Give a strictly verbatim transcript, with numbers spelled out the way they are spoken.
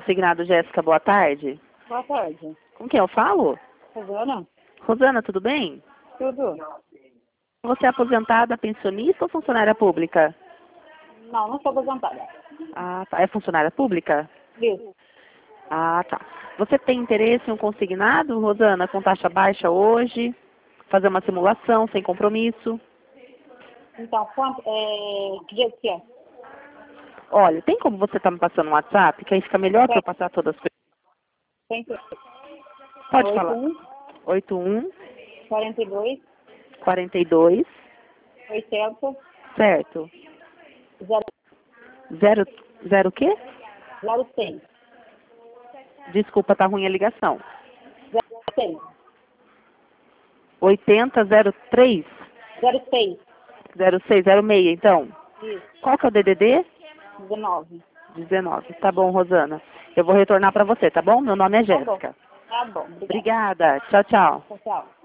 consignado, Jéssica, boa tarde. Boa tarde. Com quem eu falo? Rosana? Rosana, tudo bem? Tudo? Você é aposentada, pensionista ou funcionária pública? Não, não sou aposentada. Ah, tá. É funcionária pública? Isso. Ah, tá. Você tem interesse em um consignado, Rosana, com taxa baixa hoje? Fazer uma simulação sem compromisso? Então, quanto, é, que dia que é? Olha, tem como você estar me passando um WhatsApp, que aí fica melhor para eu passar todas as coisas? Tem que... Pode oito falar. um, oito um, quarenta e dois, quarenta e dois, oitenta, certo. zero, Zero, zero o quê? zero cem. Desculpa, tá ruim a ligação. Zero seis. oitenta zero três, Zero seis. zero seis, zero seis, então. Isso. Qual que é o D D D? dezenove. dezenove. Tá bom, Rosana. Eu vou retornar para você, tá bom? Meu nome é Tá bom. Jéssica. Tá bom. Obrigada. Obrigada. Tchau, tchau. Tchau, tchau.